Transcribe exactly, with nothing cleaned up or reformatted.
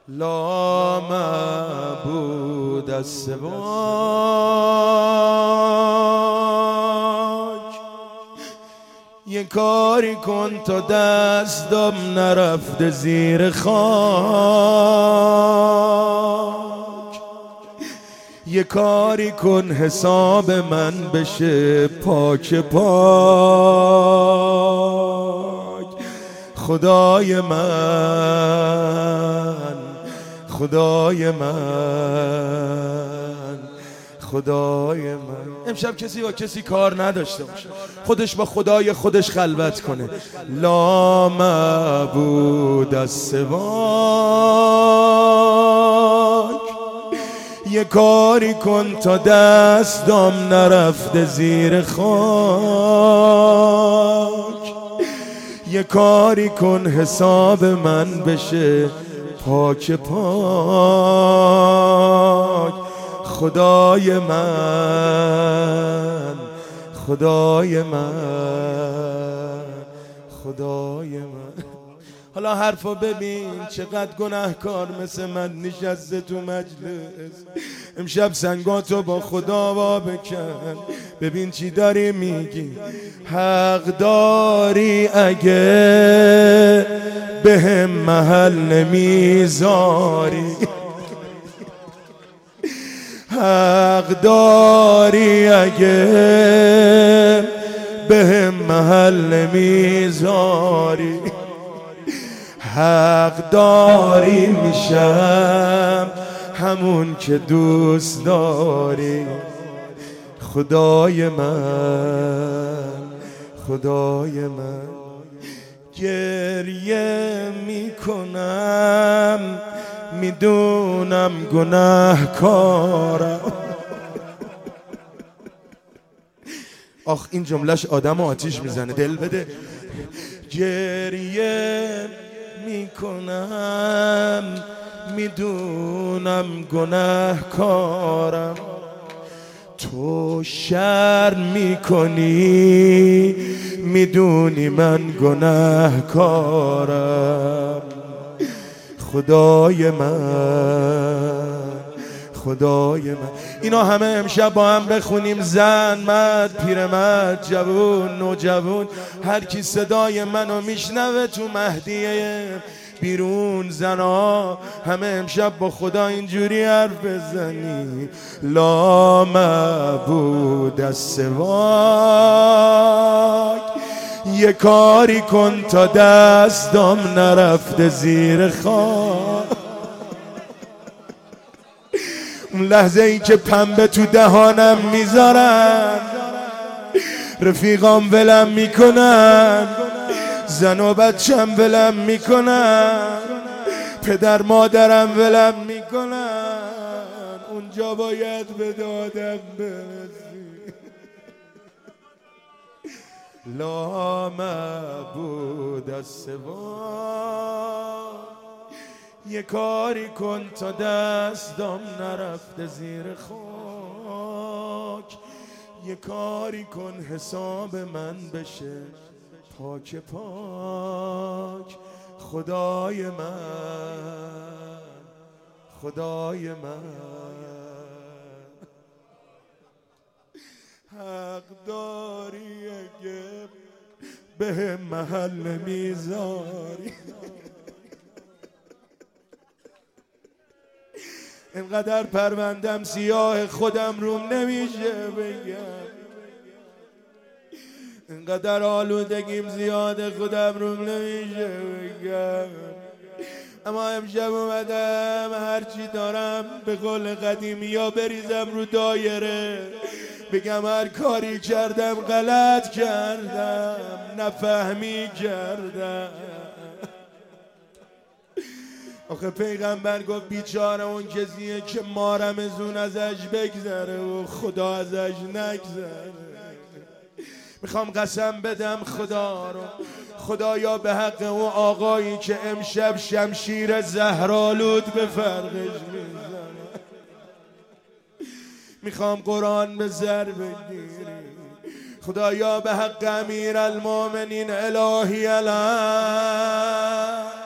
لا معبود از سواک، یه کاری کن تا دستم نرفته زیر خاک، یه کاری کن حساب من بشه پاک پاک. خدای من، خدای من، خدای من. امشب کسی با کسی کار نداشته باشه، خودش با خدای خودش خلوت کنه. لا معبود از سواک، یه کاری کن تا دستم نرفته زیر خاک، یه کاری کن حساب من بشه پاک پاک. خدای من، خدای من، خدای من. حالا حرفا ببین چقدر گناهکار مثل من نشسته تو مجلس. امشب سنگاتو با خدا وا بکن، ببین چی داری میگی. حق داری اگه به هم محل نمیذاری، حق داری اگه به هم محل نمیذاری، حق داری میشم همون که دوست داری. خدای من، خدای من. گریه میکنم میدونم گناهکارم. آخ این جملهش آدم آتیش میزنه، دل بده. گریه میکنم میدونم گناهکارم، تو شرم میکنی میدونی من گناهکارم. خدای من، خدای من. اینا همه امشب با هم بخونیم، زن، مرد، پیرمرد، جوون، نوجوون، هر کی صدای منو میشنوه تو مهدیه بیرون، زنا همه امشب با خدا اینجوری حرف بزنی. لا معبود از سواک، یه کاری کن تا دستم نرفته زیر خاک. اون لحظه ای که پنبه تو دهانم میذارن، رفیقام ولم میکنن، زن و بچم ولم میکنن، پدر مادرم ولم میکنن، اونجا باید به دادم برسی. لا معبود از سواک، یه کاری کن تا دستم نرفته زیر خاک، یه کاری کن حساب من بشه پاک پاک. خدای من، خدای من. حق داری اگه به محل میذاری، اینقدر پروندم سیاه خودم روم نمیشه بگم، اینقدر آلودگیم زیاده خودم روم نمیشه بگم. اما امشب اومدم هرچی دارم به قول قدیمی یا بریزم رو دایره، بگم هر کاری کردم غلط کردم، نفهمی کردم. آخه پیغمبر گفت بیچاره اون کسیه که ما رمضون ازش بگذره و خدا ازش نگذره. میخوام قسم بدم خدا رو، خدایا به حق اون آقایی که امشب شمشیر زهرآلود به فرقش میزنه، میخوام قرآن به زر بگیری. خدایا به حق امیرالمومنین الهی الان